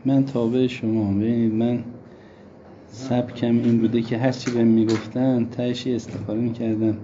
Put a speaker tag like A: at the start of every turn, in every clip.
A: من تابع شما. ببینید من سبکم این بوده که هرچی بهم میگفتن تهشی استفاده میکردم.
B: این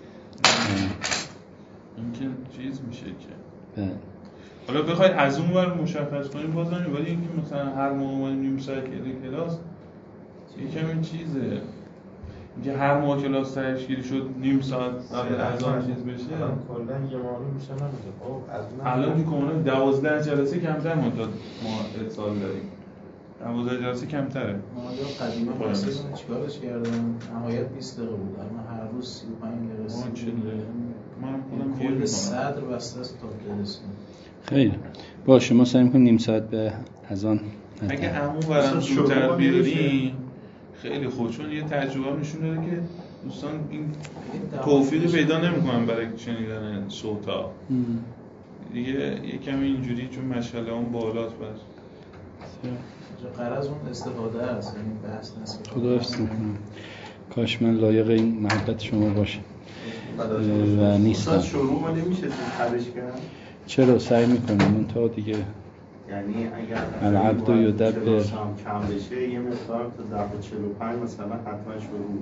B: که چیز میشه که حالا بخوای از اون ور مشخص کنیم بازم، ولی اینکه مثلا هر موقع اومدیم نیم ساعت کلاس یکم این چیزه، اینکه هر موقع کلاس تشکیل شد نیم ساعت قبل از آن چیز بشه
C: کلا یه ماه میشه نمیشه. خب از
B: الان که کاملا 12 جلسه کمتر ما اتصال داریم. 12 جلسه کمتره.
D: ما قدیما واسه چیکارش کردم؟ نهایت 20 دقیقه بود. اما هر روز 35 دقیقه.
B: من خودم
D: کل صدر بسته است تا برسیم.
A: خیلی باشه، ما سعی می‌کنیم نیم ساعت به اذان.
B: اگه همون برام زودتر بیاریم خیلی خوب، چون یه تجربه نشون داده که دوستان این توفیق پیدا نمی‌کنن برای شنیدن صوتا. دیگه یکم اینجوری چون مشغله اون بالاست بس.
D: غرض اون استفاده است، یعنی بحث نیست.
A: خدا حفظ می‌کنم. کاش من لایق این محبت شما باشم و نیستم.
C: شروع ما نمیشه تبش کرد.
A: چرا سعی می‌کنم اون تا دیگه،
C: یعنی اگر
A: العبد یدبر
C: کم بشه یه مقدار تا 45 مثلا حتما شروع.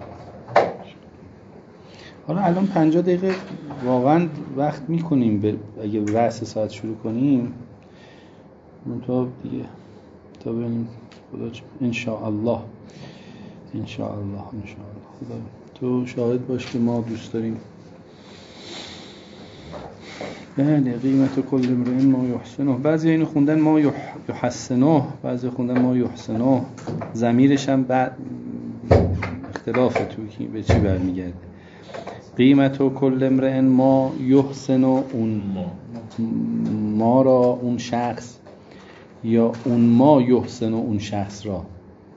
A: حالا الان 50 دقیقه واقعا وقت می‌کنیم اگه رأس ساعت شروع کنیم اون تا دیگه تا ببینیم خدا ان شاء الله خدا تو شاهد باش که ما دوست داریم. بله، قیمت کل امرئ ما یحسنه. بعضی اینو خوندن ما یحسنه، بعضی خوندن ما یحسنه. ضمیرش هم اختلافه توی به چی برمیگرده. قیمت کل امرئ ما یحسنه، اون ما را اون شخص، یا اون ما یحسن اون شخص را.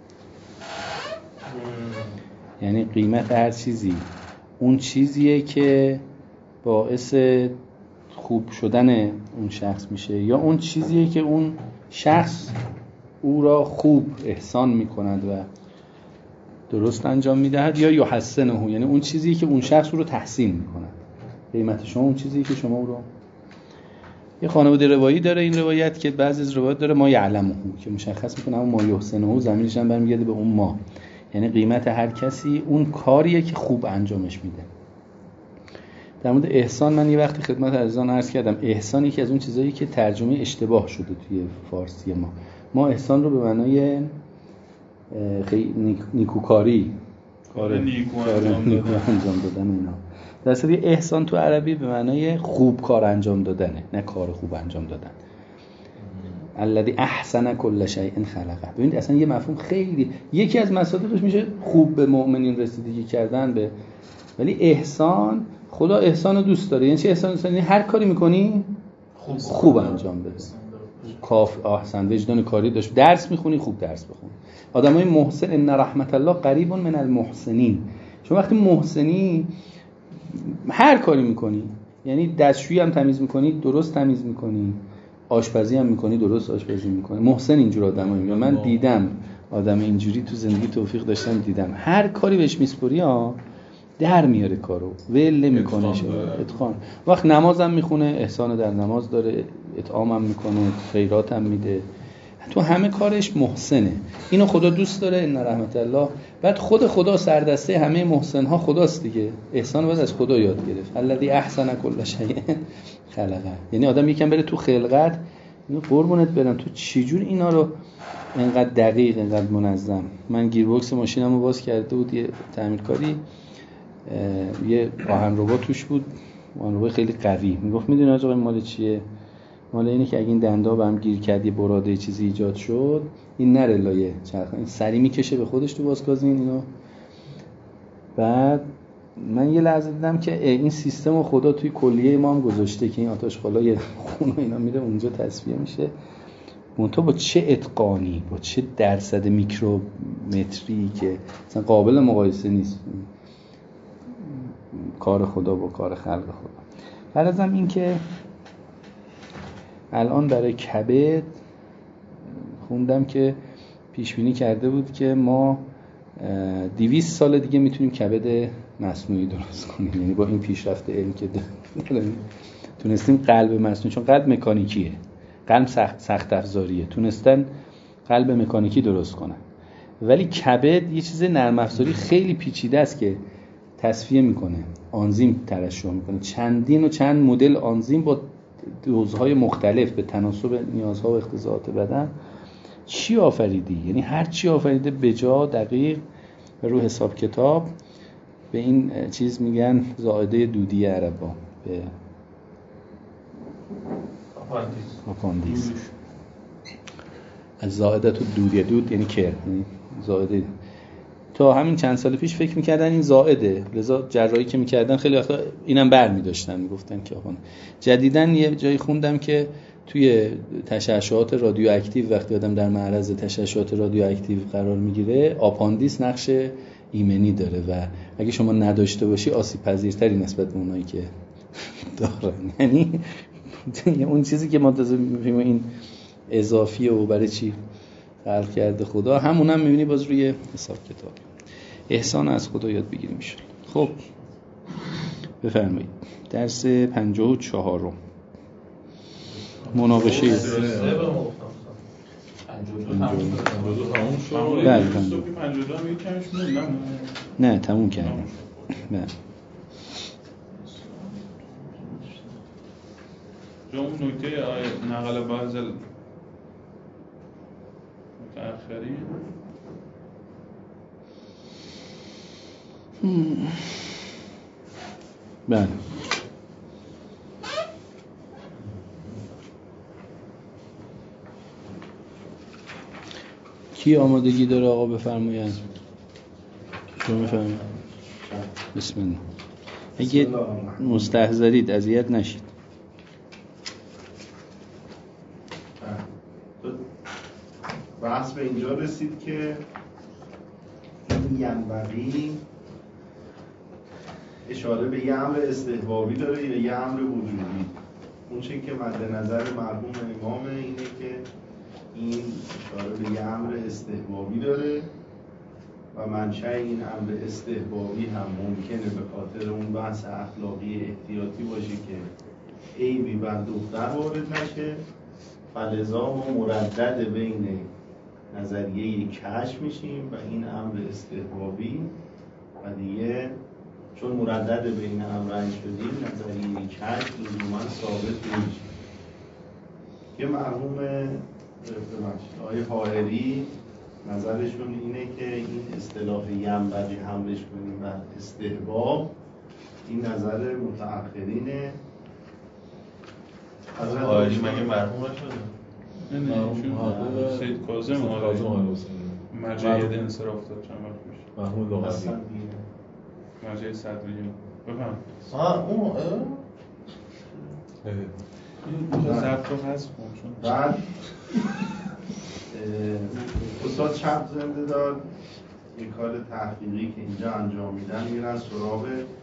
A: یعنی قیمت هر چیزی اون چیزیه که باعث خوب شدن اون شخص میشه، یا اون چیزیه که اون شخص او را خوب احسان میکند و درست انجام میدهد، یا یحسنه، یعنی اون چیزیه که اون شخص او رو تحسین میکند. قیمت شما اون چیزیه که شما او رو. یه خانواده روایی داره این روایت که بعضی از روایات داره ما یعلمه که مشخص میکنه اما ما یحسنه ضمیرش هم برمیگرده به اون ما، یعنی قیمت هر کسی اون کاریه که خوب انجامش میده. در مورد احسان من یه وقتی خدمت عزیزان عرض کردم، احسان یکی از اون چیزایی که ترجمه اشتباه شده توی فارسی ما احسان رو به معنای نیکوکاری، کار نیکو انجام دادن اینا. در اصل احسان تو عربی به معنای خوب کار انجام دادنه، نه کار خوب انجام دادن. الذی احسن کل شیء خلقه. ببینید اصلا یه مفهوم خیلی، یکی از مصادیقش میشه خوب به مؤمنین رسیدگی کردن به، ولی احسان، خدا احسان رو دوست داره. یعنی چی احسان دوست داره؟ یعنی هر کاری میکنی خوب انجام بده. کاف احسن وجدان کاری داشت. درس میخونی خوب درس بخون. آدمای محسن ان رحمت الله قریب من المحسنین. شما وقتی محسنی هر کاری میکنی، یعنی دستشویی هم تمیز میکنی درست تمیز میکنی، آشپزی هم میکنی درست آشپزی میکنی. محسن اینجور آدمایی میگه. من دیدم آدم اینجوری تو زندگی توفیق داشتم، دیدم هر کاری بهش میسپری در میاره کارو، ول نمیکنه. اتقان. وقت نمازم میخونه احسان در نماز داره، اطعام هم میکنه، خیرات هم میده، تو همه کارش محسنه. اینو خدا دوست داره، ان رحمت الله. بعد خدا سردسته همه محسن ها خداست دیگه. احسان باید از خدا یاد گرفت. الذی احسن کل شیء خلقه. یعنی آدم یکم بره تو خلقت، اینو قربونت برم تو چجور اینا رو اینقدر دقیق، اینقدر منظم. من گیربکس ماشینمو باز کرده بود یه تعمیرکاری، یه راهنرو توش بود، راهنرو خیلی قوی. میگفت میدونی آقا این مال چیه؟ مال اینه که اگه این دندا به هم گیر کرد یه براده چیزی ایجاد شد، این نره لایه چرخ، این سری میکشه به خودش تو بازگازین اینو. بعد من یه لحظه دیدم که این سیستم رو خدا توی کلیه ما هم گذاشته که این آتش‌خالای خون و اینا میره اونجا تصفیه میشه. منتها با چه اتقانی، با چه درصد میکرومتری که مثلا قابل مقایسه نیست کار خدا با کار خلق خدا. غرضم این که الان برای کبد خوندم که پیش بینی کرده بود که ما 200 سال دیگه میتونیم کبد مصنوعی درست کنیم. یعنی با این پیشرفت علم که تونستیم قلب مصنوعی، چون قلب مکانیکیه، قلب سخت افزاریه، تونستن قلب مکانیکی درست کنن. ولی کبد یه چیز نرم افزاری خیلی پیچیده است که تصفیه میکنه، آنزیم ترشح میکنه، چندین و چند مدل آنزیم با دوزهای مختلف به تناسب نیازها و اقتضاعات بدن. چی آفریدی؟ یعنی هر چی آفریده بجا، دقیق و رو حساب کتاب. به این چیز میگن زائده دودی عربا، به آپاندیس. از زائده تو دودی، دود یعنی کر، یعنی زائده. تا همین چند سال پیش فکر میکردن این زائده، لذا جراحی که میکردن خیلی وقتا اینم بر میداشتن، میگفتن که آقا. جدیدن یه جایی خوندم که توی تشعشعات رادیواکتیو وقتی آدم در معرض تشعشعات رادیواکتیو قرار میگیره، آپاندیس نقش ایمنی داره و اگه شما نداشته باشی آسیب پذیرتری نسبت به اونایی که دارن. یعنی اون چیزی که منتظر می‌بینیم این اضافیه و برای چی خلق کرده خدا، همون هم می‌بینی باز روی حساب کتاب. احسان از خدا یاد بگیریم میشه. خب بفرمایید. درس 54 مناقشه
B: 52 تموم شد.
A: بله
B: 52 هم یک کمش موند.
A: نه تموم کردیم. بله.
B: جو اون نکته نقل بعض متأخرین
A: بله. کی آمادگی داره آقا بفرمایید؟ شما بفرمایید. بسم الله. اگه مستحضرید اذیت نشید.
C: بحث به اینجا رسید که این ینبغی اشاره به یه امر استحبابی داره یا یه امر وجودی. اون چه که مد نظر مرحوم امام اینه که این اشاره به یه امر استحبابی داره و منشأ این امر استحبابی هم ممکنه به خاطر اون بحث اخلاقی احتیاطی باشه که عیبی بر دختر وارد نشه، فلذا ما مردد بین نظریه کشف میشیم و این امر استحبابی و دیگه چون مردد بین امرین شدیم نظریه کشف لزوما ثابت نمیشه. که مرحوم آقای حائری نظرشون اینه که این اصطلاح ینبغی حملش کنیم بر استحباب، این نظر متأخرینه.
E: حضرت حائری مگه مرحوم نشده؟
B: نه سید کاظم مرجعیت انصراف داد چند وقت پیش.
E: محمود لغوی
B: مرجع صدریه. بفهم.
E: اون
B: این ضبط رو حذف کن.
C: بعد استاد چپ زنده دار یه کار تحقیقی که اینجا انجام میدن، میرن سراغ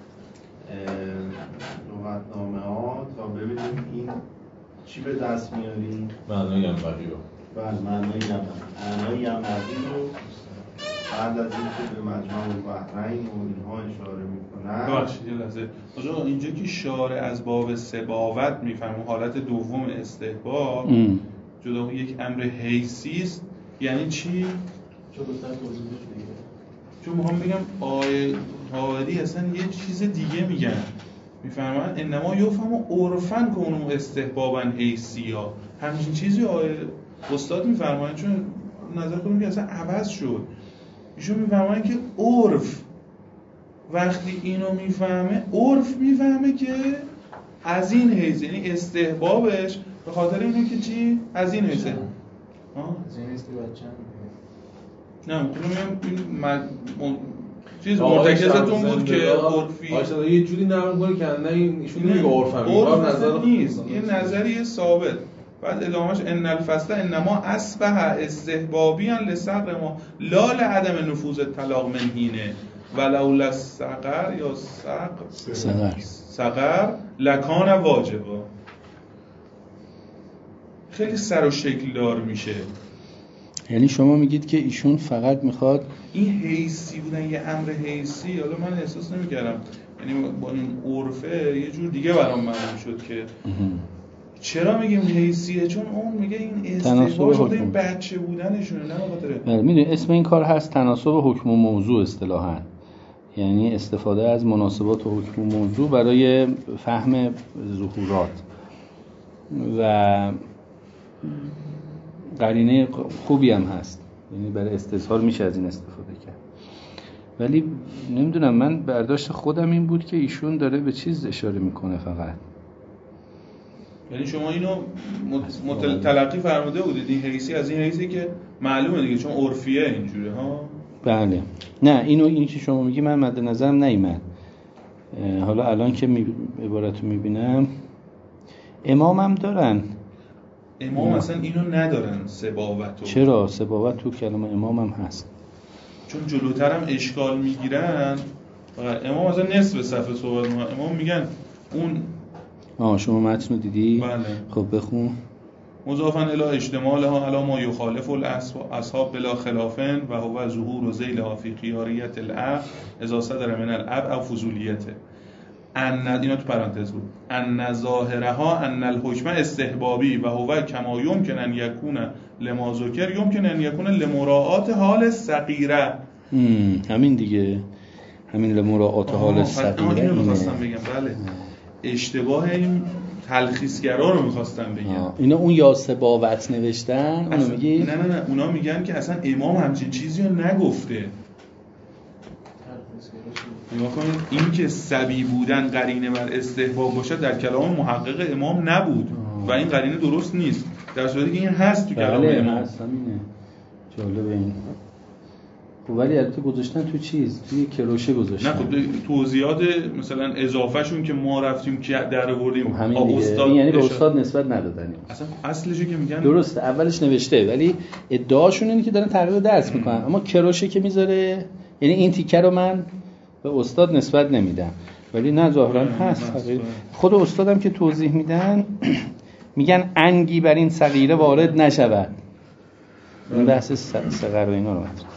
C: لغتنامه ها تا ببینیم این چی به دست میاریم.
E: معنای ینبغی رو.
C: بله معنای ینبغی رو بعد از اینکه به مجمع البحرین و اینها اشاره میکنن.
B: ببخشید یه لحظه. آجا اینجا که شارع از باب سباوت میفهمه حالت دوم استحباب جدا یک امر حیثی است، یعنی چی؟ چون میخوام بگم حائری اصلا یه چیز دیگه میگن، میفهمن انما یفهم عرفن که اونو استحبابا حیثی ها همچین چیزی استاد میفرماین، چون نظر کنیم که اصلا عوض شد. ایشون میفهمن که عرف وقتی اینو میفهمه، عرف میفهمه که از این حیث، یعنی استحبابش به خاطر اینه که چی؟ از این حیثه.
D: از این حیث که بچه
B: نه میگم چیز مرتکزتون بود که عرفی
E: یه جوری نرم کنی که نه ایشون نمیگه عرفم
B: نظر نیست، یه نظریه ثابت. بعد ادامهش ان الفصل انما اصبح استحبابیا لصغر ما لا لعدم نفوذ الطلاق من حینه ولولا الصغر یا صغر لکان واجبا. خیلی سر و شکل دار میشه.
A: یعنی شما میگید که ایشون فقط میخواد
B: این حیثی بودن، یه امر حیثی، حالا من احساس نمیکردم، یعنی با این عرفه یه جور دیگه برام معلوم شد که چرا میگیم حیثیه؟ چون اون میگه این استحباب شده این بچه بودنشونه، نه بخاطر
A: میدونی اسم این کار هست تناسب حکم و موضوع اصطلاحاً، یعنی استفاده از مناسبات و حکم و موضوع برای فهم ظهورات و قرینه خوبی هم هست، یعنی برای استظهار میشه از این استفاده کرد. ولی نمیدونم، من برداشت خودم این بود که ایشون داره به چیز اشاره میکنه فقط.
B: یعنی شما اینو تلقی فرموده بودید این حیثی از این حیثی که معلومه دیگه چون عرفیه اینجوره ها؟
A: بله. نه این که شما میگی من مد نظرم نیامد. حالا الان که عبارتو میبینم امامم دارن.
B: امام اصلا اینو ندارن سباوتو.
A: چرا؟ سباوت تو کلمه امامم هست.
B: چون جلوتر هم اشکال میگیرن. امام اصلا نصف صفحه صحبت ما. امام میگن اون
A: شما متن دیدی؟
B: بله.
A: خب بخون.
B: مضافاً الی اجتماعها علی ما یخالف الاصحاب بلا خلافن و هو ظهور و ذیلها فی خیاریت العقل اذا صدر من الاب او فضولیته. اینا تو پرانتز بود. ان ظاهرها ان الحکم استحبابی و هو کما یمکن ان یکون لما ذکر یمکن ان یکون لمراعات حال صغیره.
A: همین دیگه، همین لمراعات حال صغیره.
B: اینو می‌خواستم بگم. بله. اشتباه این تلخیصگرا رو می‌خواستم بگم.
A: اینا اون یا سباوت نوشتن اونو میگی؟
B: نه اونا میگن که اصلا امام همچین چیزی رو نگفته. نگاه کنید این که صبی بودن قرینه بر استحباب باشه در کلام محقق امام نبود و این قرینه درست نیست، در صورتی که این هست تو کلام امام.
A: هست همینه. جالب این. خب ولی البته گذاشتن تو چیز، توی کروشه گذاشتن.
B: نه خب توضیحات مثلا اضافه شون که ما رفتیم که در آوردیم
A: استاد، یعنی به استاد نسبت ندادن.
B: اصلا اصلشو که میگن
A: درسته اولش نوشته ولی ادعاشون اینه که دارن تغییر درس میکنن، اما کروشه که میذاره یعنی این تیکه رو من به استاد نسبت نمیدم، ولی نه ظاهرا هست. خود استادم که توضیح میدن میگن انگی بر این صغیره وارد نشود. این بحث صغر و اینا رو مطرح.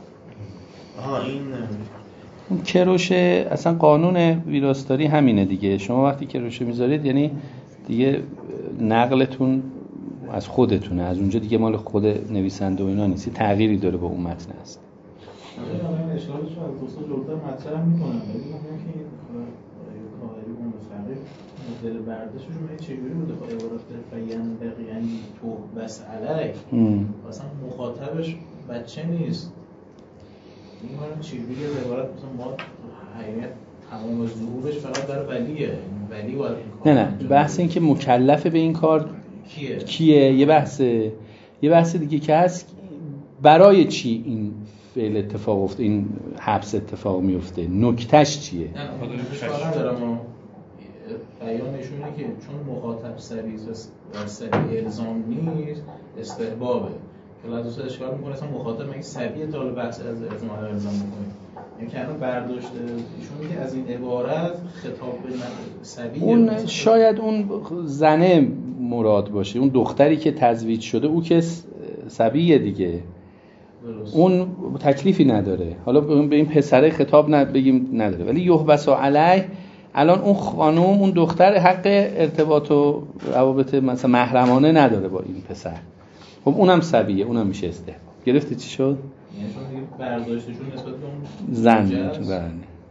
A: این کروشه اصلا قانون ویراستاری همینه دیگه. شما وقتی کروشه میذارید یعنی دیگه نقلتون از خودتونه، از اونجا دیگه مال خود نویسنده و اینا نیست، تغییری داره به اون متن هست.
D: من اشکالش رو از دوستا جلوتر مطرح میکنم، ولی من که این کاهری اون مستقیم مدل برداشتشون من چجوری بوده با عبارت فینبغی یعنی تو بس علیه اصلا مخاطبش بچه نیست. این من چجوری از عبارت مثلا ما حقیقت تمام ظهورش فقط در ولیه، ولی باید
A: نه بحث این که مکلف به این کار کیه یه بحث دیگه که هست برای چی این فعل اتفاق افته، این حبس اتفاق میفته، نکتهش چیه؟
D: نه خدا دارم بیان ایشونه که چون مخاطب سریع الزام نیست استحبابه که لازم اشکال میکنه اصلا مخاطب مگه سریع طالب بحث از الزام میکنه. یعنی که الان برداشت ایشون که از این عبارت خطاب به سریع
A: اون شاید اون زنه مراد باشه، اون دختری که تزویج شده او که سبیه دیگه درست. اون تکلیفی نداره. حالا به این پسره خطاب بگیم نداره، ولی یحبس علیه الان اون خانم اون دختر حق ارتباط و روابط مثلا محرمانه نداره با این پسر. خب اونم سبیه، اونم میشه استحباب. گرفتی چی شد؟
D: یعنی چون دیگه برداشتشون نسبت به اون
A: زن بله.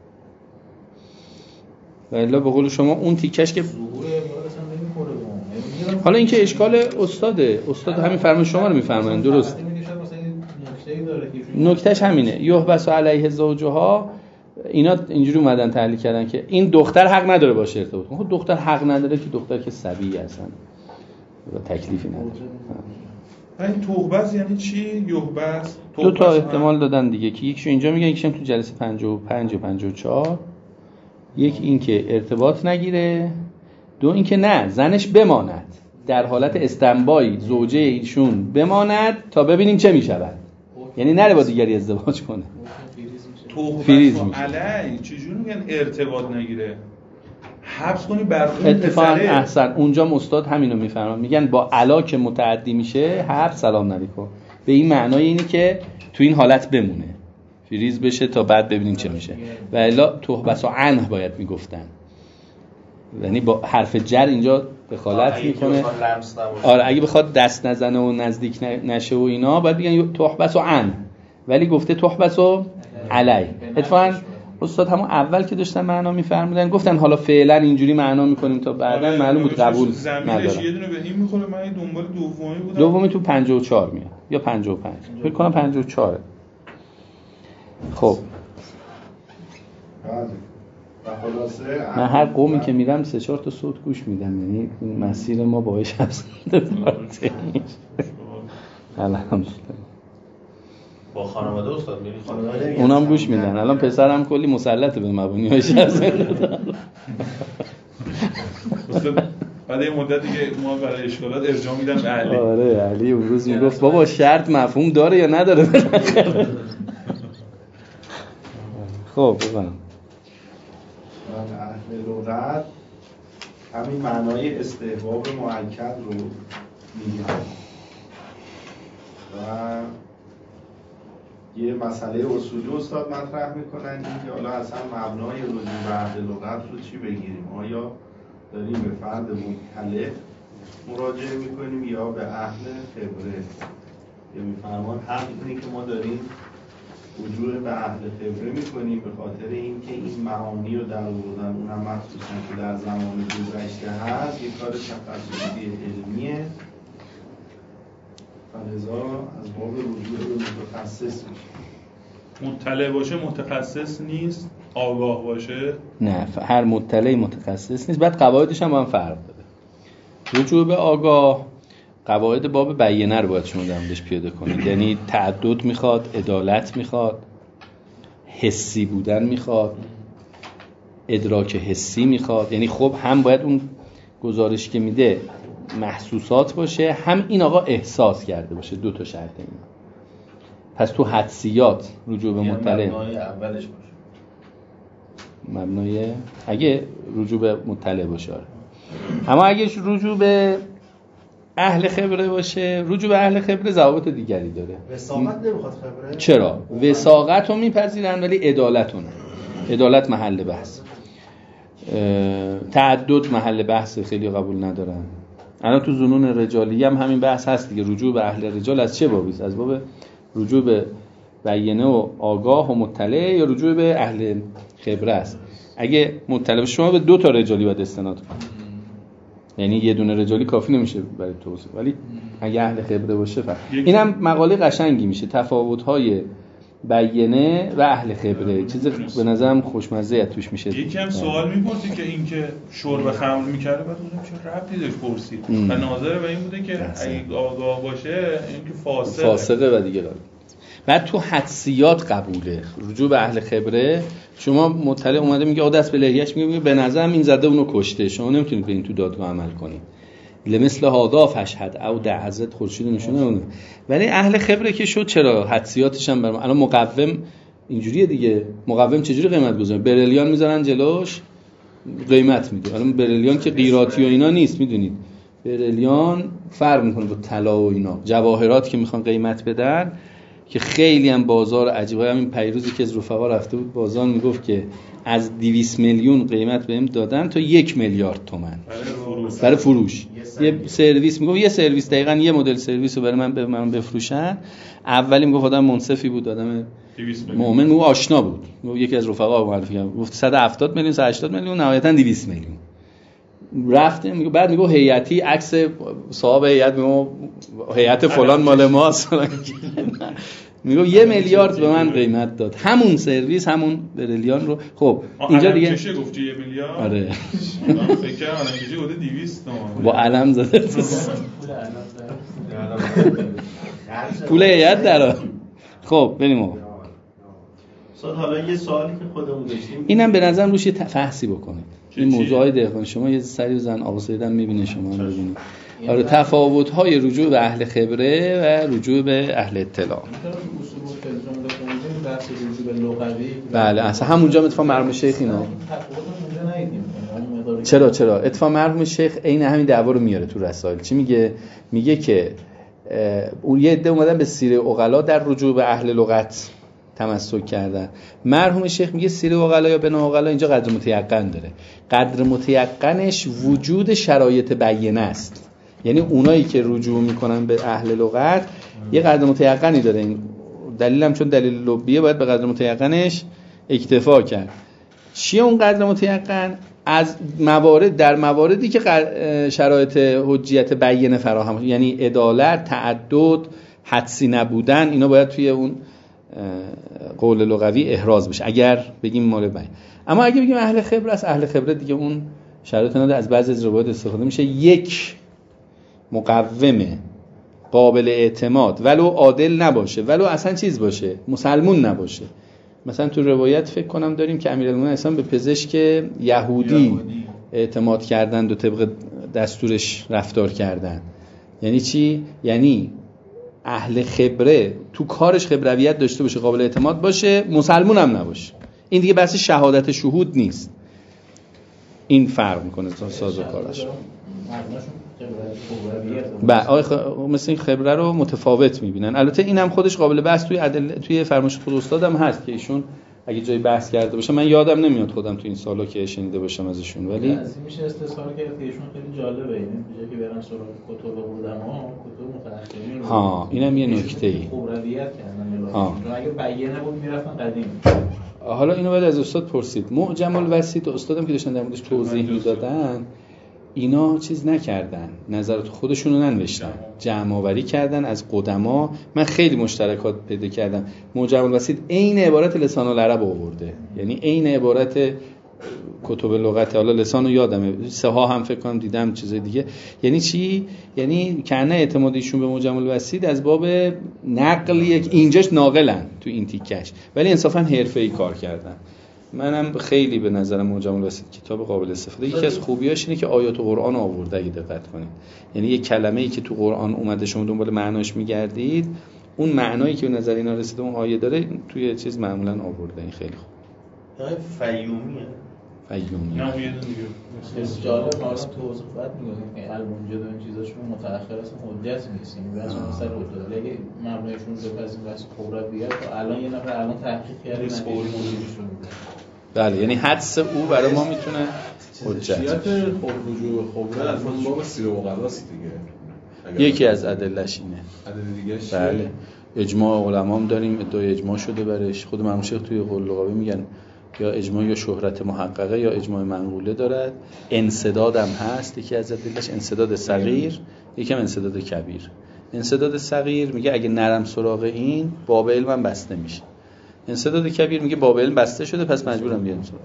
A: والا به قول شما اون تیکش که حالا این که اشکال استاد همین فرمان شما رو میفرمایند درست. نکتهش همینه یحبس علیه زوجها. اینا اینجوری اومدن تحلیل کردن که این دختر حق نداره باشه ارتباط کنه. خب دختر حق نداره که دختر که صبی هستن و تکلیفی نداره.
B: این توبس یعنی چی؟ یحبس
A: دو تا احتمال دادن دیگه که یکیشو اینجا میگن یکیشم تو جلسه 55 و 54. یک این که ارتباط نگیره، دو این که نه زنش بماند در حالت استنبایی زوجه ایشون بماند تا ببینیم چه میشود، یعنی نره با دیگری ازدواج کنه.
B: فریز علی چجوری میگن ارتباط نگیره؟ حبس کنی بر اون
A: اتفاقا احسن اونجا استاد همینو میفرمان، میگن با علا که متعدی میشه حبس سلام علیکم، به این معنای اینی که تو این حالت بمونه فریز بشه تا بعد ببینیم چه میشه. و الا تحبس و عنه باید میگفتن، یعنی با حرف جر اینجا دخالت میکنه. آره اگه بخواد دست نزنه و نزدیک نشه و اینا باید بگن تحبس و عن، ولی گفته تحبس و علی. اتفاقا استاد همون اول که داشتن معنا میفرمودن گفتن حالا فعلا اینجوری معنا میکنیم تا بعدا معلوم بود قبول نداره.
B: یه دونه به این میخوره، من دنبال دومی بودم.
A: دومی تو 54 میاد یا 55 فکر کنم 54. خب من هر قومی که میرم 3-4 تا صوت گوش میدم، یعنی مسیر ما باهاش حفظ الحمدلله.
E: با خانواده استاد میری خانواده
A: اونام گوش میدن. الان پسرم کلی مسلط به مبونی‌هاش هست.
B: بعد یه مدتی که ما برای اشکالات ارجاع میدن به علی.
A: آره علی اون روز میگفت بابا شرط مفهوم داره یا نداره. خب ببینم
C: اهل لغت همین معنای استحباب مؤکد رو میگن و یه مسئله اصولی استاد مطرح میکنن این که حالا اصلا مبنای رجوع به اهل لغت رو چی بگیریم؟ آیا داریم به فرد مطلع مراجعه میکنیم یا به اهل خبره؟ یا میفرمان حق اینه که ما داریم رجوع به اهل خبره میکنیم به خاطر اینکه این معانی رو در آوردن، اونم مخصوصا که در زمان گذشته هست، یک کار تخصصی علمیه، فلذا از باب رجوع به متخصص میشه.
B: مطلع باشه متخصص نیست، آگاه باشه
A: نه، هر مطلعی متخصص نیست. بعد قواعدش هم با هم فرق داره. رجوع به آگاه قواعد باب بیینه رو باید شما درمونش پیاده کنید، یعنی تعدد میخواد، عدالت میخواد، حسی بودن میخواد، ادراک حسی میخواد. یعنی خب هم باید اون گزارش که میده محسوسات باشه، هم این آقا احساس کرده باشه. 2 تا شرط این. پس تو حدسیات رجوع به مطلع
E: مبنای اولش باشه.
A: مبنای اگه رجوع به مطلع باشه. اما اگه رجوع به اهل خبره باشه، رجوع به اهل خبره ضوابط دیگری داره.
C: وثاقت نمیخواد خبره؟
A: چرا؟ وثاقت رو میپذیرن ولی عدالت رو نه. عدالت محل بحث، تعدد محل بحث خیلی قبول ندارن. الان تو ظنون رجالی هم همین بحث هست دیگه. رجوع به اهل رجال از چه بابی است؟ از باب رجوع به بیینه و آگاه و مطلع یا رجوع به اهل خبره است. اگه مطلع شما به 2 تا رجالی باید استناد کنید، یعنی یه دونه رجالی کافی نمیشه برای توصیف، ولی اگه اهل خبره باشه فرق. اینم مقاله قشنگی میشه، تفاوت‌های بیینه و اهل خبره. چیز به نظرم خوشمزه توش میشه.
B: یکی هم سوال میپرسی که این که شرب خمر میکرده بعد اونم چه ربطی داشت پرسید و ناظر به این بوده که اگه آگاه باشه این که فاسقه
A: و دیگه داره. بعد تو حدسیات قبوله. رجوع به اهل خبره، شما مطلع اومده میگه دست به لحیه‌اش میگه به نظرم این زده اونو کشته، شما نمیتونید به این تو دادگاه عمل کنید. لمثل هذا فشهد او دع حضرت خورشید نشونه اونه. ولی اهل خبره که شد چرا حدسیاتش هم برام الان مقوم اینجوریه دیگه. مقوم چجوری قیمت گذاره؟ بریلیان میذارن جلوش قیمت میده. الان بریلیان که قیراطی و اینا نیست، میدونید بریلیان فرق میکنه با طلا و اینا. جواهرات که میخوان قیمت بدن که خیلی هم بازار عجیبه. همین پیروزی که از رفقا رفته بود بازار میگفت که از 200 میلیون قیمت بهم دادن تا 1 میلیارد تومان برای فروش. یه سرویس میگفت، یه سرویس دقیقاً یه مدل سرویس رو برای من بفروشن. اولی میگفت آدم منصفی بود، آدم مؤمن بود، آشنا بود. یکی از رفقا معرفی کرد گفت 170 میلیون 180 میلیون نهایتاً 200 میلیون رفته. میگه بعد میگه هیئتی عکس صاحب هیئت، میگه هیئت فلان مال ماست. میگه 1 میلیارد به من قیمت داد همون سرویس، همون بریلیان رو. خب اینجا دیگه
B: چه گفتی 1 میلیارد؟
A: آره
B: فکر کردم الان چه گفته 200 تومان
A: با علم زده پول هیئت درا. خب بریم.
C: حالا یه سوالی که خودمون داشتیم،
A: اینم به نظرم روش فحصی بکنید. این موضوعای دقیقاً شما یه سری زن آقا سیدم میبینه، شما هم ببینید. آره تفاوت‌های رجوع به اهل خبره و رجوع به اهل اطلاع. بله اصلا همونجا اتفاق مرحوم شیخ اینا. چرا اتفاق مرحوم شیخ عین همین دعوا رو میاره تو رسائل. چی میگه؟ میگه که اون یه عده اومدن به سیره عقلا در رجوع به اهل لغت تمسک کردن. مرحوم شیخ میگه سیر عقلا یا بنا عقلا اینجا قدر متیقن داره. قدر متیقنش وجود شرایط بیینه است. یعنی اونایی که رجوع میکنن به اهل لغت یه قدر متیقنی داره. این دلیلم چون دلیل لبیه باید به قدر متیقنش اکتفا کرد. چیه اون قدر متیقن؟ از موارد در مواردی که شرایط حجیت بیینه فراهم، یعنی عدالت، تعدد، حدسی نبودن، اینا باید توی اون قول لغوی احراز بشه اگر بگیم مورد بیان. اما اگه بگیم اهل خبره است، اهل خبره دیگه اون شرایط نداره، از بعضی از روایات استفاده میشه. یک مقوم قابل اعتماد ولو عادل نباشه، ولو اصلا چیز باشه، مسلمون نباشه. مثلا تو روایت فکر کنم داریم که امیرالمومنین اصلا به پزشک یهودی اعتماد کردند و طبق دستورش رفتار کردند. یعنی چی؟ یعنی اهل خبره تو کارش خبرویت داشته باشه، قابل اعتماد باشه، مسلمون هم نباشه. این دیگه بحث شهادت شهود نیست. این فرق میکنه تا سازوکارش. مثل این خبره رو متفاوت میبینن. البته اینم خودش قابل بحث توی فرمایش خود استادم هست که ایشون اگه جایی بحث کرده باشه، من یادم نمیاد خودم تو این سالا که شنیده باشم ازشون، ولی
D: از این میشه استثار کرد که ایشون خیلی جالبه. این میگه که برن سراغ کتب قدما، کتب متأخرین.
A: ها اینم یه نکته‌ای.
D: خبرویت کردن. چون اگه بیانه بود میرفتن قدیم.
A: حالا اینو باید از استاد پرسید. معجم الوسیط استادم که داشتن در موردش توضیح میدادن، اینا چیز نکردن، نظرات خودشونو ننوشتن، جمع آوری کردن از قدما. من خیلی مشترکات پیدا کردم. معجم الوسیط عین عبارت لسان العرب آورده، یعنی عین عبارت کتب لغت. حالا لسانو یادمه، سه ها هم فکر کنم دیدم چیزای دیگه. یعنی چی؟ یعنی کنه اعتمادیشون به معجم الوسیط از باب نقلیه، اینجاش ناقلن تو این تیکش، ولی انصافا حرفه‌ای کار کردن. منم خیلی به نظر معجم الوسیط کتاب قابل استفاده. یکی از خوبیاش اینه که آیات قرآن آورده، اگه دقت کنید. یعنی یک کلمه‌ای که تو قرآن اومده شما دنبال معناش میگردید، اون معنایی که به نظر اینا رسیده اون آیه داره توی چیز معمولا آورده. این خیلی خوب.
E: فیومیه.
B: نه یه دیگه
D: بس جالب. ما توضیح بعد میگیم که المنجد و این چیزاشون متأخر است، حجت نیست. این بحث مثلا حجت اگه مبنایشون بپذیریم بحث خبرویت، الان یه نفر الان تحقیق کرده نتیجه موجودشون.
A: بله، یعنی حدس او برای ما میتونه حجت.
F: رجوع خبره از اون باب سیر و عقلاست دیگه.
A: یکی از ادله‌اش اینه.
F: ادله دیگه چیه؟
A: بله، اجماع علما هم داریم، ادعای اجماع شده برش. خود مرحوم شیخ توی قول لغوی میگن یا اجماع یا شهرت محققه یا اجماع منقوله دارد. انسداد هم هست، یکی از ادله‌اش انسداد صغیر، یکی هم انسداد کبیر. انسداد صغیر میگه اگه نرم سراغ این باب علم هم بسته میشه. انسداد کبیر میگه باب علم بسته شده پس مجبورم بیام سراغ.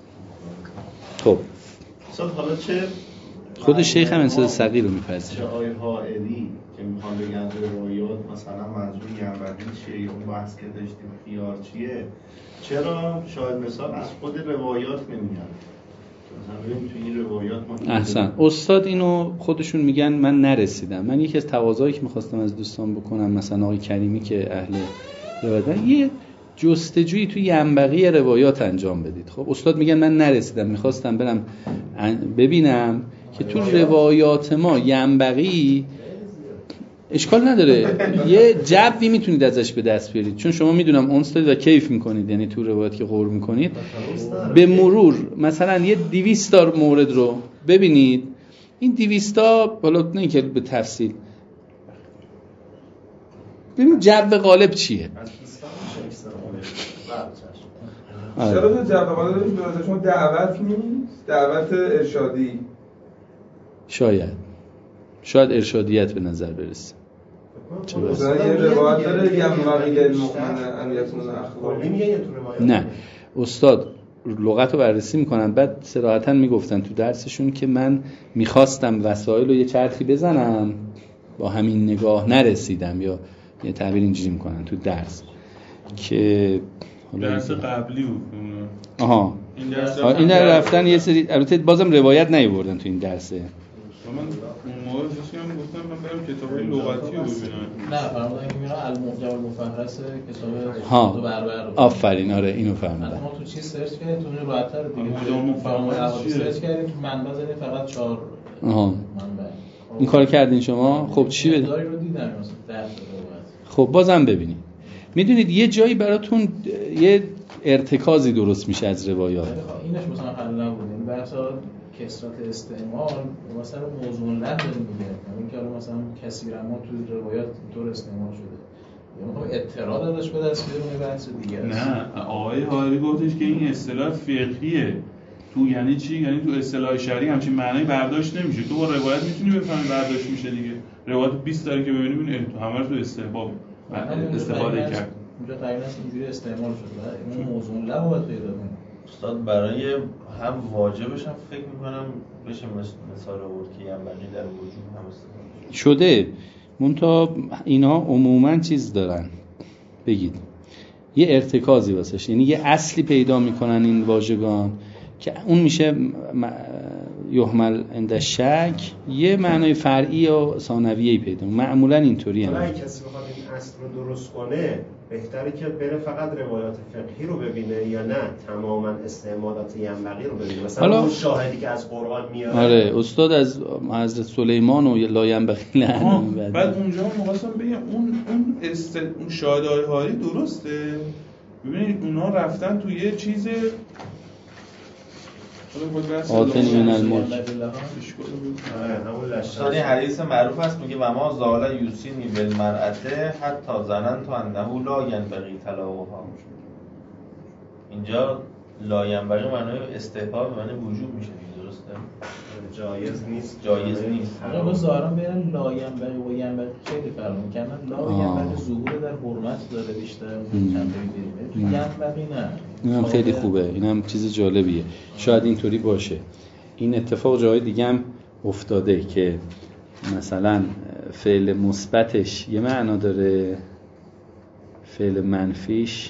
A: خب
C: حالا چه
A: خود شیخ هم انسداد صغیر رو میپذیره.
C: چه آیه حائلی که میخوان بگن روایات مثلا منظور ینبغی چیه یا اون بحث که داشتیم خیار چیه، چرا شاید مثال از خود روایات نمیاد؟ مثلا ببین تو این روایات ما
A: احسن استاد اینو خودشون میگن من نرسیدم. من یکی از تقاضایی که میخواستم از دوستان بکنم، مثلا آقای کریمی که اهل روایت، یه جستجویی توی ینبغی روایات انجام بدید. خب استاد میگن من نرسیدم، میخواستم برم ببینم که تو روایات ما ینبغی اشکال نداره یه جبی میتونید ازش به دست بیارید، چون شما میدونم اونس دارید و کیف میکنید، یعنی تو روایت که غور میکنید به مرور مثلا یه 200 تا مورد رو ببینید. این 200 تا حالا نه اینکه به تفصیل ببین جو غالب چیه.
F: چرا جو غالب دارید؟ شما دعوت نیست، دعوت ارشادی. شاید ارشادیت به نظر برسه.
C: مثلا
F: یه روایت داره ینبغی للمؤمن ان یکون اخوه.
A: نه استاد لغت رو بررسی میکنن، بعد صراحتاً میگفتن تو درسشون که من میخواستم وسایل رو یه چرخی بزنم با همین نگاه نرسیدم، یا یه تعبیر اینجوری میکنن تو درس که
B: درس قبلی بود.
A: آها این در رفتن یه سری، البته بازم روایت نیاوردن تو این درسه.
B: من اون موقع داشتم گفتم من برم کتابای لغتی رو ببینم.
D: نه فرمودن که میرن المعجم المفهرس کتاب دو برابر.
A: آفرین، آره اینو فهمیدم.
D: ما تو چیز سرچ کردیم، تو اون راحت‌تر دیگه. المفهرس سرچ کردیم، تو منبع زدیم فقط 4 منبع.
A: این کار کردین شما؟ خب چی بده؟
D: داری رو دیدم مثلا درس.
A: خب بازم ببینید میدونید یه جایی براتون یه ارتکازی درست میشه از روایات.
D: اینش مثلا حل نبود، یعنی بحثا کثرت استعمال مثلا موضوع له میگه، یعنی که مثلا کثیرا ما تو روایات اینطور استعمال شده، یعنی اعتراض ازش به دست بیاریم بحث دیگه است.
B: نه آقای حائری گفتش که این اصطلاح فقهیه. تو یعنی چی؟ یعنی تو اصطلاح شرعی همچین معنی برداشت نمیشه. تو با روایت میتونی بفهمی برداشت میشه دیگه. روایت 20 داره که ببینیم این همه رو تو استحباب استفاده کرد.
D: اونجا تقریبا اینجوری استعمال شده. اون موضوع له باید پیدا کنیم.
E: استاد برای هم واجبش هم فکر میکنم بشه مثال آورد که یعنی در وجود هم استفاده
A: شده. منتها اینا عموما چیز دارن، بگید یه ارتکازی واسش، یعنی یه اصلی پیدا میکنن این واژگان که اون میشه یحمل عند شک، یه معنای فرعی و ثانویه‌ای پیدا. معمولا اینطوریه.
G: حالا اگه کسی بخواد این اصل رو درست کنه بهتره که بره فقط روایات فقهی رو ببینه یا نه تماما استعمالات ینبغی رو ببینه؟ مثلا اون شاهدی که از قرآن میاره.
A: آره استاد از حضرت سلیمان و لا ینبغی له.
B: بعد اونجا می‌خواستم بگم اون شاهدای حائری درسته. ببینید اونا رفتن تو یه چیز
A: آتنی من الملک.
E: این حدیث معروف هست میگه و ما زال یوسینی بالمرأته حتی ظننت انه لا ینبغی طلاقها. اینجا لا ینبغی معنای استحباب معنای وجوب میشه، درسته؟
G: جایز نیست.
D: آقا ظاهرا بین لا ینبغی و ینبغی خیلی فرق میکنه. لا ینبغی ظهور در حرمت داره بیشتر، چند بگیریم. ینبغی نه.
A: اینم خیلی خوبه، اینم چیز جالبیه. شاید اینطوری باشه. این اتفاق جای دیگه هم افتاده که مثلا فعل مثبتش یه معنا داره، فعل منفیش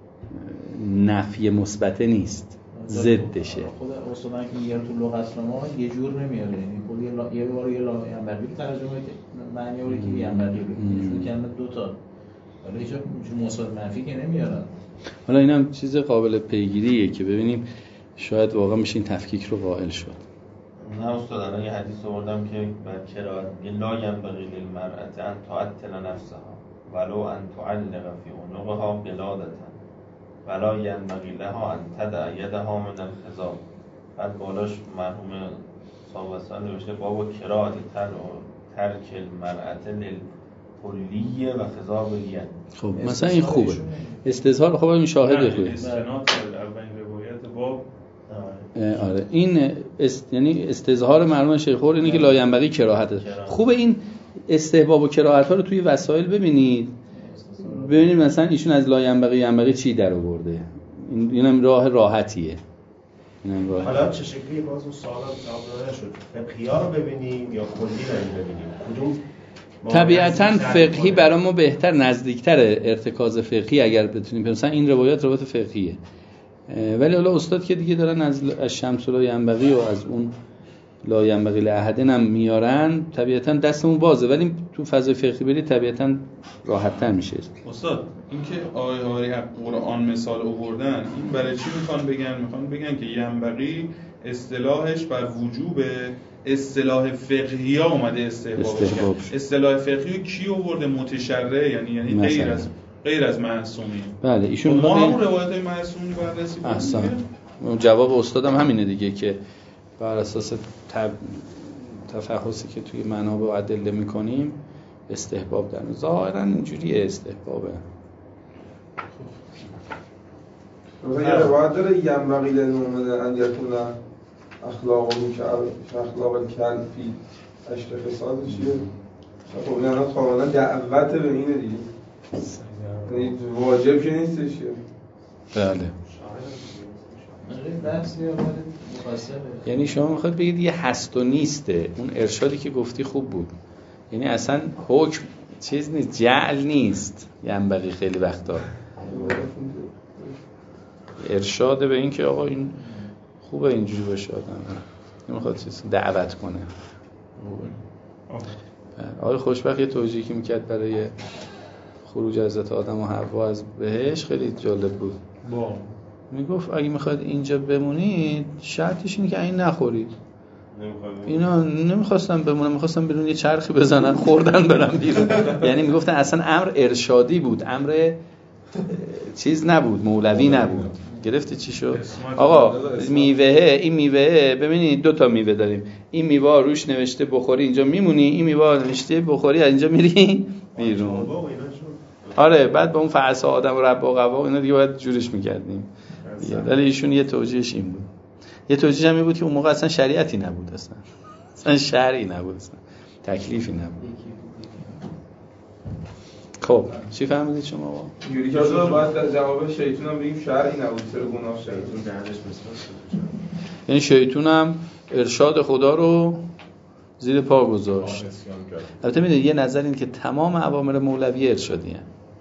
A: نفی مثبت نیست، ضدشه.
D: خود اصلا که میگن تو لغت ما یه جور نمیاره، یعنی خود یه بار یه ینبغی ترجمه که معنی اون که ینبغی بگیم که دو تا، ولی هیچ مثبت منفی که نمیارن.
A: حالا اینم چیز قابل پیگیریه که ببینیم شاید واقعا میشه این تفکیک رو قائل شد.
E: نه استاد الان یه حدیث آوردم که بر قرائت لا ینبغی للمرأة ان تعطل نفسها ولو ان تعلق فی عنقها قلادة ولا ینبغی لها ان تدع یدها من الخضاب. بعد بالاش مرحوم صاحب نوشته باب قرائت ترک المرأة للکلیه و خضاب الید.
A: خب مثلا این خوبه استظهار. خب این شاهده خوبه.
B: استناد اولین روایت باب.
A: آره این یعنی استظهار مرحوم شیخ خور اینه که لا ینبغی کراهته. خوبه این استحباب و کراهت ها رو توی وسایل ببینید مثلا ایشون از لا ینبغی چی در آورده. اینم راه راحتیه.
G: حالا چه شکلی باز اون سوالم جواب نشد. فقهی‌ها رو ببینیم یا کلی رو ببینیم؟ کدوم
A: طبیعتاً فقهی برای ما بهتر نزدیکتر ارتکاز فقهی اگر بتونیم. مثلا این روایت فقهیه، ولی حالا استاد که دیگه دارن از شمس لا ینبغی و از اون لا ینبغی لاحد هم میارن، طبیعتاً دستمون بازه، ولی تو فضای فقهی بری طبیعتاً راحت‌تر میشه.
B: استاد این که آیه های قرآن مثال آوردن این برای چی میخوان بگن که ینبغی اصطلاحش بر وجوب، اصطلاح فقهی ها اومده استحباب. اصطلاح فقهی کی آورده؟ متشرع، یعنی غیر از معصومی.
A: بله ایشون
B: ما همون روایت های معصومی بررسی
A: کنیم. جواب استادم همینه دیگه که بر اساس تفحصی که توی منابع و ادله میکنیم استحباب در ظاهرا اینجوریه استحبابه.
F: مثلا یه روایت داره ینبغی للمؤمن ان یکون اخلاق الکلب فی اشر خصال چیه؟ خب این الان کاملا دعوت به اینه دیگه، یعنی واجب که نیستش.
A: بله یعنی شما میخواد بگید یه هست و نیسته. اون ارشادی که گفتی خوب بود، یعنی اصلا حکم چیز نیست، جعل نیست. ینبغی خیلی وقتا ارشاد به این که آقا این خوبه اینجوری باشه، آدم نمیخواد چیز دعوت کنه. آقای خوشبخت یه توجیهی که میکرد برای خروج حضرت آدم و حوا از بهشت خیلی جالب بود. میگفت اگه میخواید اینجا بمونید شرطش اینه که این نخورید. اینا نمیخواستن بمونن، میخواستن برون یه چرخی بزنن خوردن برن بیرون. یعنی میگفتن اصلا امر ارشادی بود، امر چیز نبود، مولوی نبود. گرفتی چی شد؟ آقا این میوه ببینید 2 تا میوه داریم. این میوه روش نوشته بخوری اینجا میمونی، این میوه نوشته بخوری از اینجا میری بیرون. آره بعد با اون فعصا آدم و رب و قوا اینا دیگه باید جورش میکردیم. ولی ایشون یه توجیهش این بود. یه توجیهش هم این بود که اون موقع اصلا شریعتی نبود، اصلا شرعی نبود، اصلا تکلیفی نبود. خب چی فهمیدید شما با؟
F: یوری که باید در جواب شیطون هم بگیم شرعی نبود، چرا گناه شیطون دهنش مثلا.
A: یعنی شیطون هم ارشاد خدا رو زیر پا گذاشت. البته میدونید یه نظر این که تمام اوامر مولوی ارشادیه.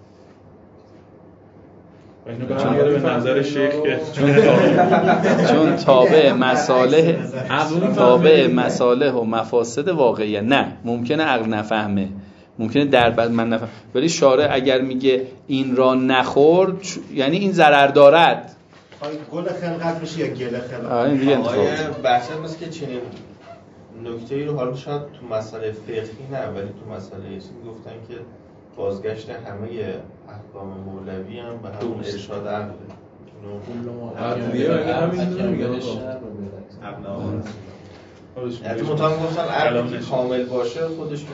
B: به نظر شیخ که
A: چون تابع مصالح و مفاسد واقعیه. نه ممکنه عقل نفهمه، ممکنه در بعد من نفهم، ولی شارع اگر میگه این را نخورد یعنی این ضرر دارد.
G: گل خلقت میشه یا گل خلقت؟
A: این دیگه انتخاب.
E: بحث مثل که چنین نکته‌ای رو حالا شاید تو مسئله فقهی نه ولی تو مسئله چیزی گفتن که بازگشت همه احکام مولوی هم به همون ارشاد عقله. یعنی مطمئن گفتن عقلی که کامل باشه خودشون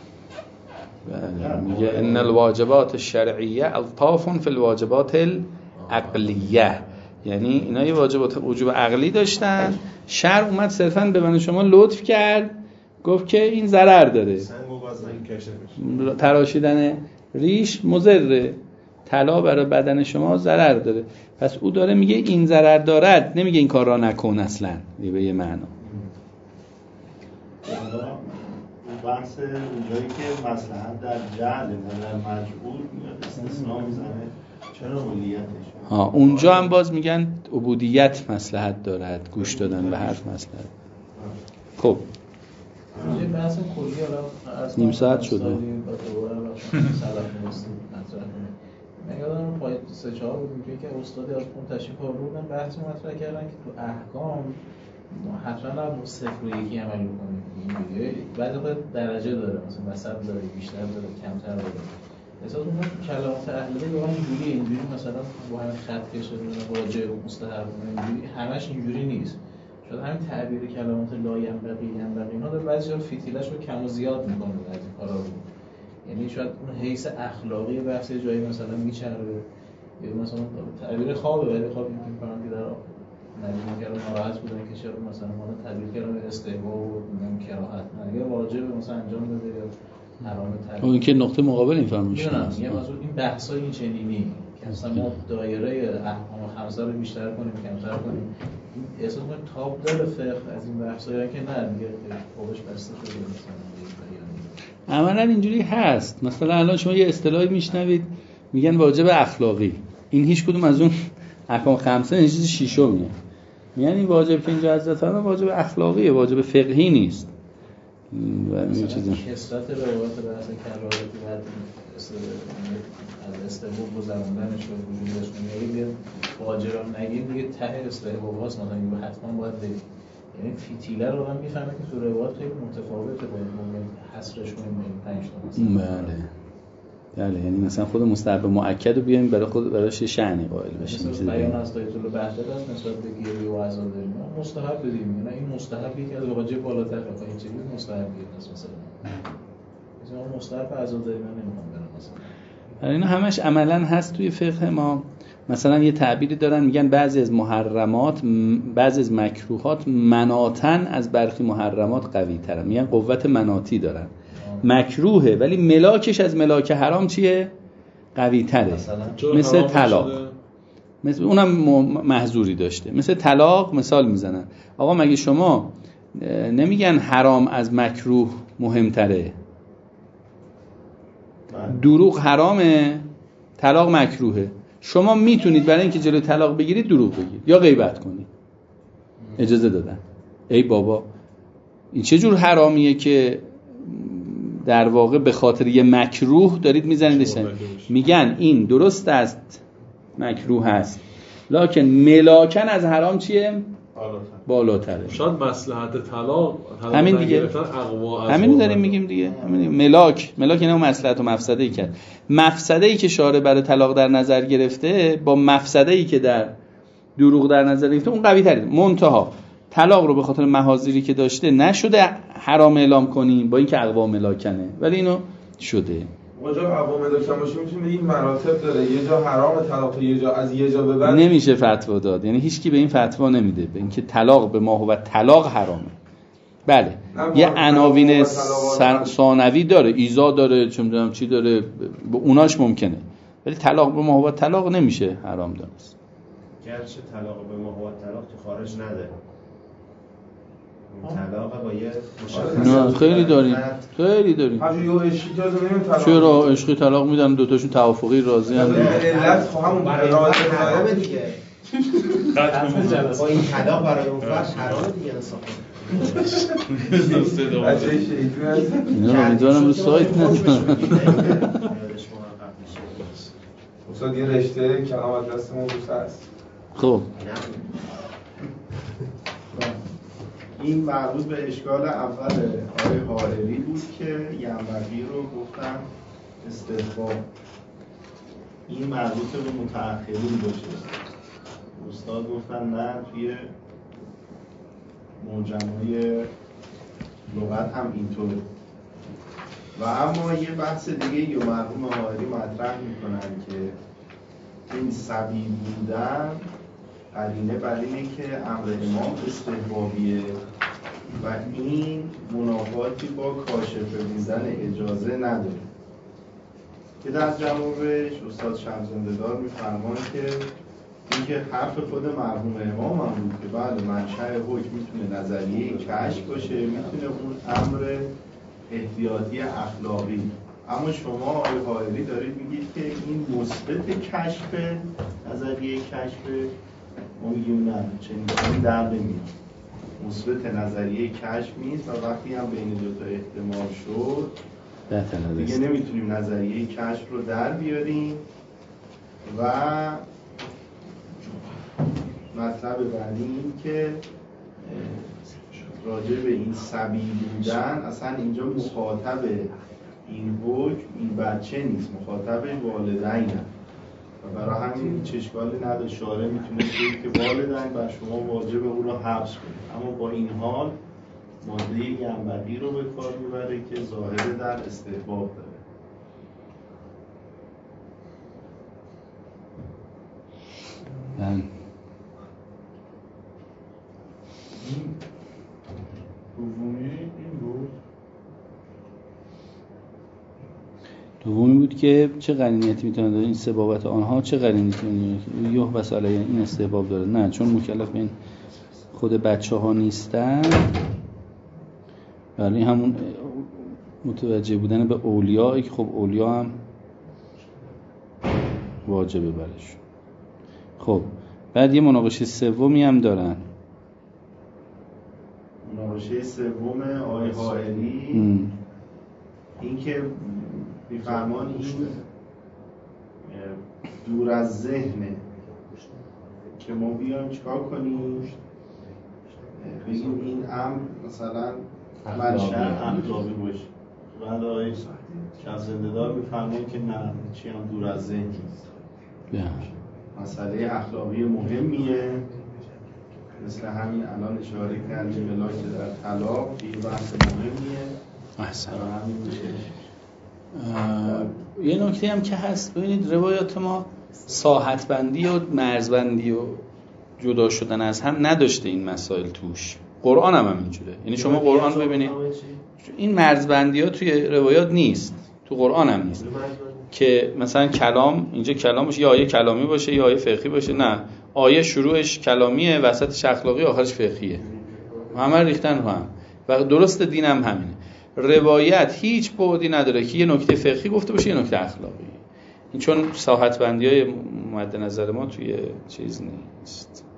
A: میگه ان الواجبات الشرعیه الطاف فی الواجبات العقلیه. یعنی اینا یه واجبات وجوب عقلی داشتن، شرع اومد صرفاً به من شما لطف کرد گفت که این ضرر داره. تراشیدن ریش مضره، طلا برای بدن شما ضرر داره. پس او داره میگه این ضرر دارد، نمیگه این کار را نکن اصلا. به یه معنا
C: بحث اونجایی که مصلحت در جهل و در مجبور میاد استثناء میزنه، چرا کلیتش؟
A: اونجا هم باز میگن عبودیت مصلحت دارد، گوش دادن به حرف مصلحت. خب
D: یه بحث کلی حالا
A: نیم ساعت شده.
D: من یادم پای 3-4 بود که استادی از اون تشریف آوردن بحث مطرح کردن که تو احکام حتما با 0 و 1 عمل بکنیم. این بعد درجه داره، مثلا وسط داره، بیشتر داره، کمتر داره. احساس می‌کنم کلمات اهلیه به من اینجوری مثلا با همین خط کشه واجب و مستحب اینجوری همش اینجوری نیست. شاید همین تعبیر کلمات لا ینبغی اینا داره بعضی جا فتیلش رو کم و زیاد می‌کنه از این کارا رو. یعنی شاید اون حیث اخلاقی بحث جایی مثلا میچره یا مثلا تعبیر خوابه ولی خواب این کنم که در نظر کردن ناراحت بودن که چرا مثلا ما تعبیر کردن استحباب و کراهت اگر واجب مثلا انجام بده یا حرام تعبیر
A: اون که نقطه مقابل این فهم میشه.
D: یه موضوع این بحثای این چنینی که مثلا ما دایره احکام خمسه رو بیشتر کنیم کمتر کنیم این احساس می‌کنم تاب داره فقه از این بحثایی که نه دیگه خوبش بسته شده مثلا
A: عملاً اینجوری هست. مثلا الان شما یه اصطلاحی میشنوید میگن واجب اخلاقی، این هیچ کدوم از اون احکام خمسه این چیز شیشمیه. یعنی این واجب که اینجا حضرت فرمودن واجب اخلاقیه، واجب فقهی نیست. و این چیزا
D: کثرت روایات بحث کراهتی بعد از استحباب گذروندنش و وجودش میگه واجب نگیم دیگه ته استحباب هاست مثلا حتما باید بگیم. یعنی فتیله رو هم میفهمه که تو روایات خیلی متفاوته با این حصرش کنیم 5 تا مثلا.
A: بله یعنی مثلا خود مستحب مؤکد رو بیایم برای خود براش شأنی قائل بشیم.
D: مثلا بیان از آیت الله بهجت است نسبت به گیری و عزاداری ما مستحب بدیم. یعنی این مستحبی که از واجب بالاتر رفته این چیزی مستحبیه مثلا مستحب عزاداری من نمیخوام برم مثلا.
A: اینا همش عملاً هست توی فقه ما. مثلا یه تعبیری دارن میگن بعضی از محرمات بعضی از مکروهات مناطن از برخی محرمات قوی ترن، میگن قوت مناطی دارن. مکروهه ولی ملاکش از ملاک حرام چیه؟ قوی تره. مثل طلاق، مثل اونم محظوری داشته. مثل طلاق مثال میزنن. آقا مگه شما نمیگن حرام از مکروه مهمتره؟ دروغ حرامه، طلاق مکروهه. شما میتونید برای اینکه جلوی طلاق بگیرید دروغ بگید یا غیبت کنید. اجازه دادن. ای بابا این چه جور حرامیه که در واقع به خاطر یه مکروه دارید میزنیدش؟ میگن این درست است مکروه هست لکن ملاکن از حرام چیه؟ بالاتره.
H: شاید مصلحت طلاق
A: همین دیگه، همین داریم میگیم دیگه، همین ملاک اینو مصلحت و مفسده ای کرد. مفسده ای که شارع برای طلاق در نظر گرفته با مفسده ای که در دروغ در نظر گرفته اون قوی تره. منتها طلاق رو به خاطر محاذیری که داشته نشده حرام اعلام کنیم با اینکه اقوا ملاکنه، ولی اینو شده.
F: اونجا اقوا ملاکن باشه میتونه این مراتب داره، یه جا حرام طلاق، یه جا از یه جا به بعد
A: نمیشه فتوا داد. یعنی هیچ کی به این فتوا نمیده به اینکه طلاق به ما هو طلاق حرامه. بله یه عناوین ثانوی داره، ایزا داره، چه میدونم چی داره، به اوناش ممکنه، ولی طلاق به ما هو طلاق نمیشه حرام دانست.
G: گرچه طلاق به ما هو طلاق تو خارج نداره، طلاق با یه
A: نه خیلی داریم
F: همون یه عشقی که نمی‌فهمم
A: چرا عشقی طلاق میدن، دوتاشون توافقی راضی ان
F: علت همون راضی
G: حرامه دیگه. با این طلاق برای اون فرد حرامه دیگه انصافا.
A: اینا رو میذارم رو سایت نه.
F: استاد یه رشته کلام از دست ما روز هست.
A: خب
C: این مربوط به اشکال اول آقای حائری بود که ینبغی رو گفتن استحباب، این مربوط به متأخرین باشه. استاد گفتن نه، توی معجم‌های لغت هم اینطوره. و اما یه بحث دیگه یا مرحوم حائری مطرح میکنن که این صبی بودن قرینه بر اینه که امر امام استحبابیه و این منافاتی با کاشفه بودن اجازه نداره. که در جوابش استاد شمس‌زنده‌دار میفرمان که اینکه حرف خود مرحوم امام هم بود که بله منشأ حکم میتونه نظریه کشف باشه، میتونه اون امر احتیاطی اخلاقی، اما شما آقای حائری دارید میگید که این مثبت کشف نظریه کشف، ما میگیم نه، چنین در نمیاد، مثبت نظریه کشف نیست و وقتی هم بین دو تا احتمال شد دیگه نمیتونیم نظریه کشف رو در بیاریم. و مطلب بعدی این که راجع به این صبی بودن اصلا اینجا مخاطب این حکم این بچه نیست، مخاطب والدین هم و برای همین هیچ اشکالی نداره، شارع میتونه بگه که والدین بر شما واجب اون رو حبس کنید، اما با این حال ماده ینبغی رو به کار میبره که ظاهره در استحباب داره.
A: دومی بود که چه قرینیتی میتونه داره این سبابت آنها، چه قرینیتی میتونه یه بس علیه این استحباب داره؟ نه، چون مکلف به این خود بچه ها نیستن، برای همون متوجه بودن به اولیایی که خب اولیا هم واجبه برش. خب بعد یه مناقشه سومی هم دارن،
C: مناقشه سوم آقای حائری این که میفرمان این دور از ذهنه که ما بیایم چیکار کنیم، بگیم این امر مثلا منشأ اخلاقی باشه. بعد آقای شمس‌زنده‌دار میفرمان که نه، چی هم دور از ذهن نیست، مسئله اخلاقی مهمیه، مثل همین الان اشاره کردیم ملاک در طلاق یه بحث مهمیه.
A: احسن. یه نکته هم که هست، ببینید روایات ما ساحت بندی و مرز بندی و جدا شدن از هم نداشته این مسائل توش. قرآن هم اینجوره، یعنی شما قرآن ببینید این مرز بندی ها توی روایات نیست، تو قرآن هم نیست که مثلا کلام اینجا کلامش یا آیه کلامی باشه یا آیه فقهی باشه، نه، آیه شروعش کلامیه، وسطش اخلاقی، آخرش فقهیه، همه ریختن رو هم. و درست دین هم همینه. روایت هیچ بعدی نداره که یه نکته فقهی گفته باشه یه نکته اخلاقی، این چون ساحت بندی های مد نظر ما توی چیز نیست.